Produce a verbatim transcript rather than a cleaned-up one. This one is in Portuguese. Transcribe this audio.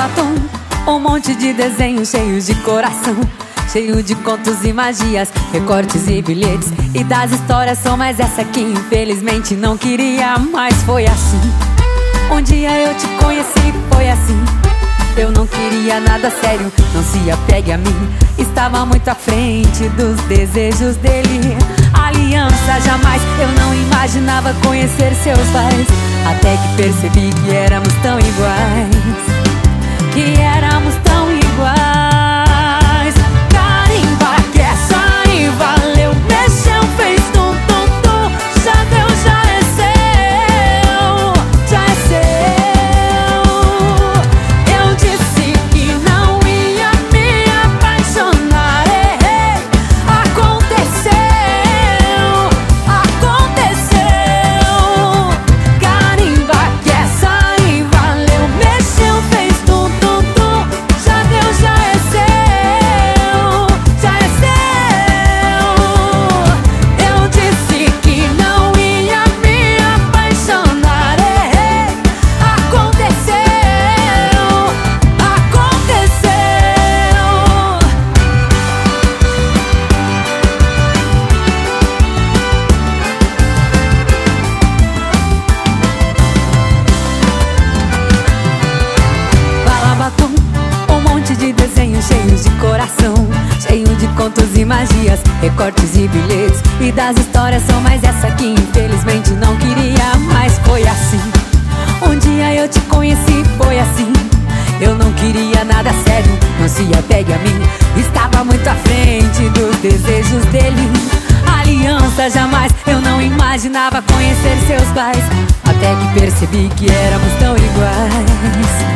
batom, um monte de desenhos cheios de coração, cheio de contos e magias, recortes e bilhetes. E das histórias sou mais essa que infelizmente não queria, mas foi assim. Um dia eu te conheci, foi assim. Eu não queria nada sério, não se apegue a mim. Estava muito à frente dos desejos dele. Aliança jamais, eu não imaginava conhecer seus pais, até que percebi que éramos tão iguais, que éramos tão iguais. Carimba que essa aí valeu, mexeu, fez tum, tum, tum. Já deu, já é seu, já é seu. Eu disse que não ia me apaixonar, errei. Aconteceu, aconteceu. Carimba que essa aí valeu, mexeu, fez tum, tum, tum. Já deu, já é seu, já é seu. Eu disse que não ia me apaixonar, errei. Aconteceu, aconteceu. Bala, batom, um monte de desenhos cheios de coração, cheio de contos e magias, recortes e bilhetes. E das histórias são mais essa que infelizmente não queria, mas foi assim. Um dia eu te conheci, foi assim. Eu não queria nada sério, não se apegue a mim. Estava muito à frente dos desejos dele. Aliança jamais, eu não imaginava conhecer seus pais, até que percebi que éramos tão iguais.